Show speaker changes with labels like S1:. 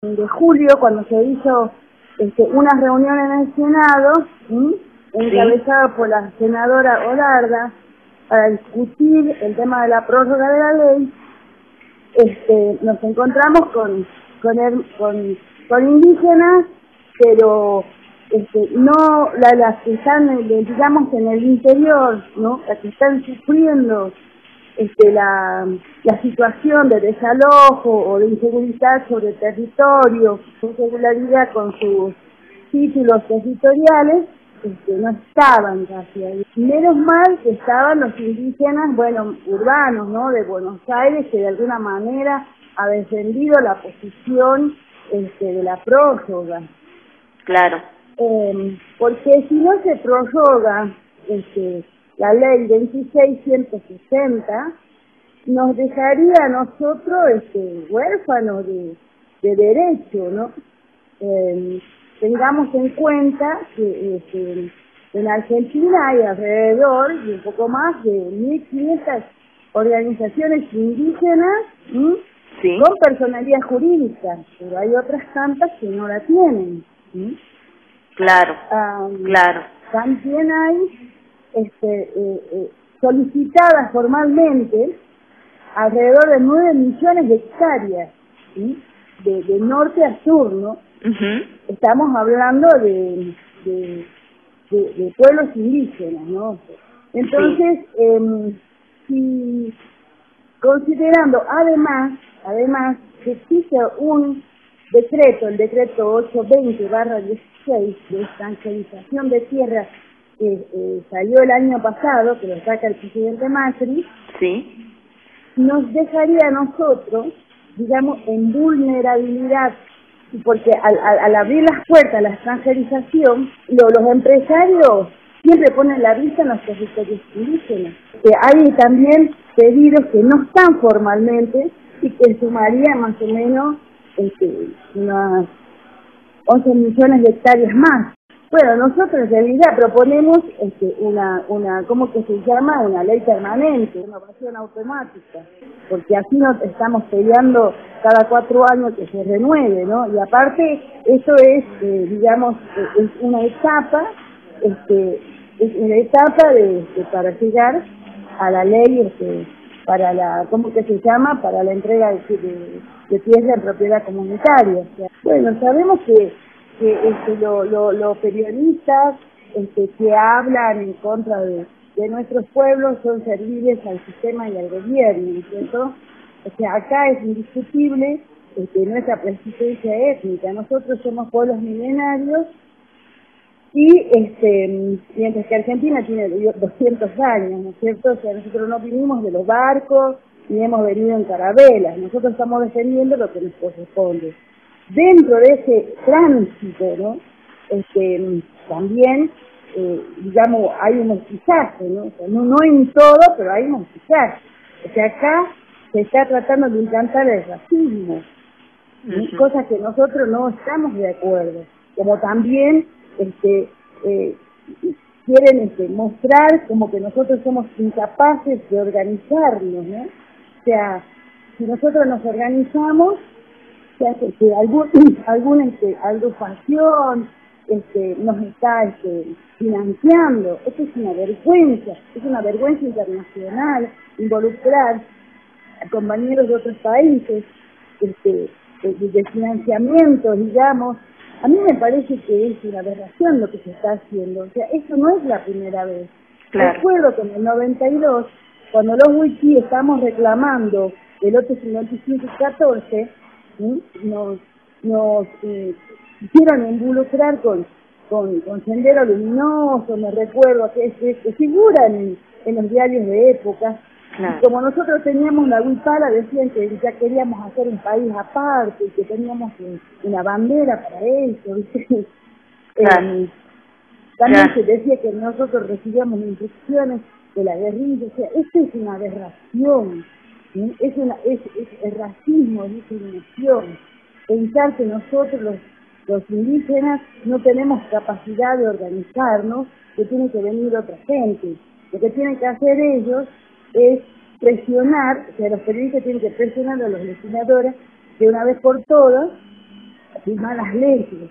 S1: de julio, cuando se hizo una reunión en el Senado, encabezada por la senadora Olarda, para discutir el tema de la prórroga de la ley. Nos encontramos con indígenas, pero no las que están, digamos, en el interior, ¿no? Las que están sufriendo la situación de desalojo o de inseguridad sobre el territorio, irregularidad con sus títulos territoriales, no estaban casi ahí. Menos mal que estaban los indígenas, bueno, urbanos, ¿no?, de Buenos Aires, que de alguna manera ha defendido la posición de la prórroga.
S2: Claro.
S1: Porque si no se prorroga la ley 26.160, nos dejaría a nosotros huérfanos de derecho, ¿no? Tengamos en cuenta que en Argentina hay alrededor de un poco más de 1.500 organizaciones indígenas
S2: ¿Sí?
S1: con personalidad jurídica, pero hay otras tantas que no la tienen.
S2: Claro, claro.
S1: También hay solicitadas formalmente alrededor de 9 millones de hectáreas, ¿sí?, de norte a sur, ¿no? Estamos hablando de pueblos indígenas, ¿no? Entonces, si considerando además que existe un decreto, el decreto 820/16 de extranjerización de tierras que salió el año pasado, que lo saca el presidente Macri,
S2: sí,
S1: nos dejaría a nosotros, digamos, en vulnerabilidad, porque al abrir las puertas a la extranjerización, los empresarios siempre ponen la vista en los territorios indígenas. Hay también pedidos que no están formalmente y que sumaría más o menos unas 11 millones de hectáreas más. Bueno, nosotros en realidad proponemos ¿cómo que se llama? Una ley permanente, una renovación automática, porque así no estamos peleando cada 4 años que se renueve, ¿no? Y aparte, eso es, digamos, es una etapa, para llegar a la ley, para la, ¿cómo que se llama? Para la entrega de tierra en propiedad comunitaria. O sea, bueno, sabemos que los periodistas que hablan en contra de nuestros pueblos son serviles al sistema y al gobierno, ¿cierto? O sea, acá es indiscutible nuestra persistencia étnica. Nosotros somos pueblos milenarios y mientras que Argentina tiene 200 años, ¿no es cierto? O sea, nosotros no vinimos de los barcos ni hemos venido en carabelas. Nosotros estamos defendiendo lo que nos corresponde. Dentro de ese tránsito, ¿no? También, digamos, hay un mestizaje, ¿no? O sea, no en todo, pero hay un mestizaje. O sea, acá se está tratando de implantar el racismo, cosas que nosotros no estamos de acuerdo. Como también quieren mostrar como que nosotros somos incapaces de organizarnos, ¿no? O sea, si nosotros nos organizamos, se hace que alguna agrupación nos está financiando. Esto es una vergüenza internacional involucrar a compañeros de otros países de financiamiento, digamos. A mí me parece que es una aberración lo que se está haciendo. O sea, esto no es la primera vez.
S2: Claro.
S1: Recuerdo que en el 92, cuando los wiki estamos reclamando el lote 55 y 14, nos quisieron involucrar con Sendero Luminoso, me recuerdo, que figuran en los diarios de época.
S2: Claro.
S1: Y como nosotros teníamos la huipala, decían que ya queríamos hacer un país aparte y que teníamos una bandera para eso, ¿viste?
S2: Claro.
S1: También
S2: Claro.
S1: se decía que nosotros recibíamos instrucciones de la guerrilla. O sea, esto es una aberración, ¿sí? Es racismo, es discriminación. Pensar que nosotros los indígenas no tenemos capacidad de organizarnos, que tiene que venir otra gente. Lo que tienen que hacer ellos es presionar, o sea, los periodistas tienen que presionar a los legisladores de una vez por todas y malas leyes.